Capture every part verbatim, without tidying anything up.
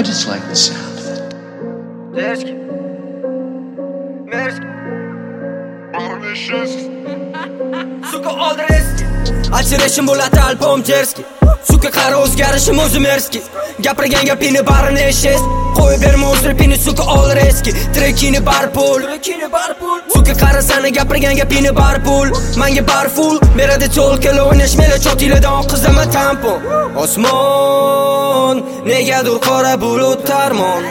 just like the sound of it. Merski. Merski. Suka oldi eski. Ajrashim bo'ladi albom jerski. Suka qara o'zgarishim o'zim erski. Gapirgan gapini barini eshes. Qo'yib berma o'zripini suka oldi eski. Trekini barpul. Trekini barpul. Suka qara sana gapirgan gapini barpul. Menga barful. Beradi cho'lkal o'ynash mela chotiladan qizama tempo. Osmon negadir qora bulut tarmon.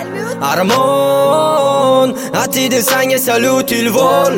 Armon atidi sanga salut ilvol.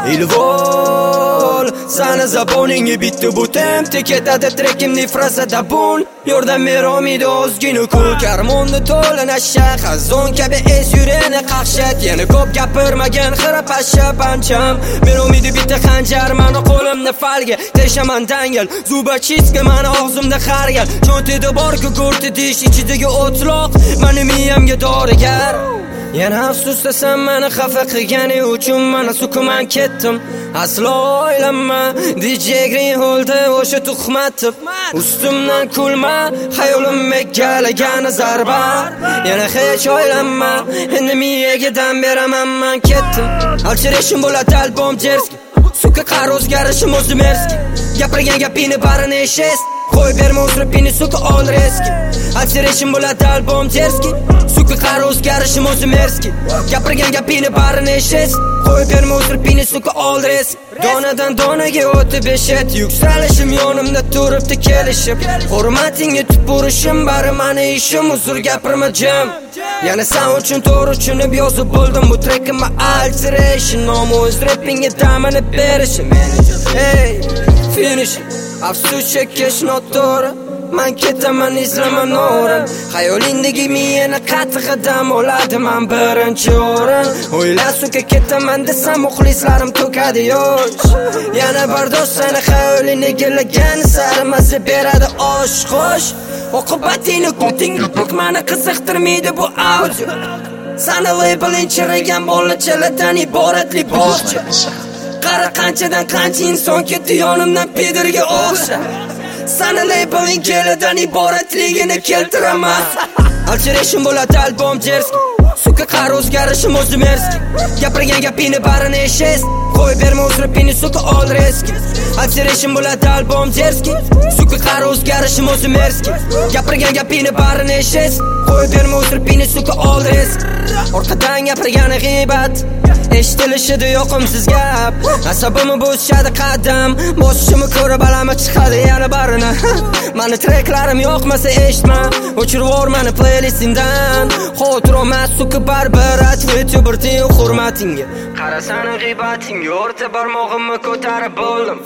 Ilvol sana zaboninga bitti bu temte ketadi trekimni frasada bun. Yordam beromidi ozgina kul karmonda to'lan ashaq xazon kabi es yureni qaqshat yana ko'p gapirmagan xira pasha pancham beromidi bitta xanjar mani qo'limda falga teshaman dangal zubachiska mani og'zimda xargal cho'ntida bor gugurti dish ichidagi o'tloq mani miyamga dorigar yana afsuslasam mani xafa qilgani uchun mana sukuman ketdim aslo o'ylanma D J Green Hold'da o'sha tuhmatib ustimdan kulma xayolim meggalagan zarba yana hech o'ylanma endi miyaga dam beraman man ketdim ajrashim bo'ladi albom jerski suka qara o'zgarishim o'zim erski gapirgan gapini barini eshes qo'yib berma o'zripini suka oldi eski ajrashim bo'ladi albom jerski suka qara o'zgarishim o'zim erski gapirgan gapini barini eshes qo'yib berma o'zripini suka oldi eski donadan donaga o'tib eshet yuksalishim yonimda turibdi kelishib hurmatingga tutib urishim bari mani ishim uzr gapirma jim yana sen uchun to'g'ri tushunib yozib bo'ldim bu trekimma alteration nomi o'z rapingga damini berishim hey finish afsus chekish noto'g'ri man ketaman izlaman o'rin xayolingdagi miyani qattiqidan oladi man birinchi o'rin o'yla suka ketaman desam muxlislarim to'kadi yosh yana bardosh sani xayolingni egallagan sari maza beradi osh xo'sh oqibatingni ko'tingga to'k mani qiziqtirmaydi bu audio sani labeling chirigan bolachalardan iborat liboschi qara qanchadan qancha inson ketdi yonimdan pedirga o'xsha sana labeling kelidan iboratligini keltiraman ajrashim bo'ladi albom jerski suka qara o'zgarishim o'zim erski gapirgan gapini barini eshes qo'yib berma o'zripini suka oldi eski ajrashim bo'ladi albom jerski suka qara o'zgarishim o'zim erski gapirgan gapini barini eshes qo'yib berma o'zripini suka oldi eski orqadan gapirgani g'iybat eshitilishida yoqimsiz gap asabimni bo'zishadi qadam bosishimni ko'rib alami chiqadi yana barini mani treklarim yoqmasa eshitma o'chirib yubor mani playlistingdan xotiromat suka baribir atvet yuborting hurmatingga qarasani g'iybatingga o'rta barmog'imni ko'tarib bo'ldim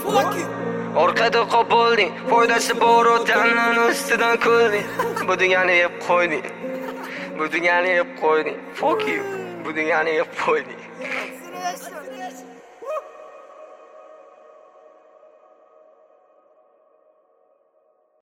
orqada qolib bo'lding foydasi bor o'tandan ustidan kulding bu dunyoni yeb qo'yding bu dunyoni yeb qo'yding fuck you bu dunyoni yeb qo'yding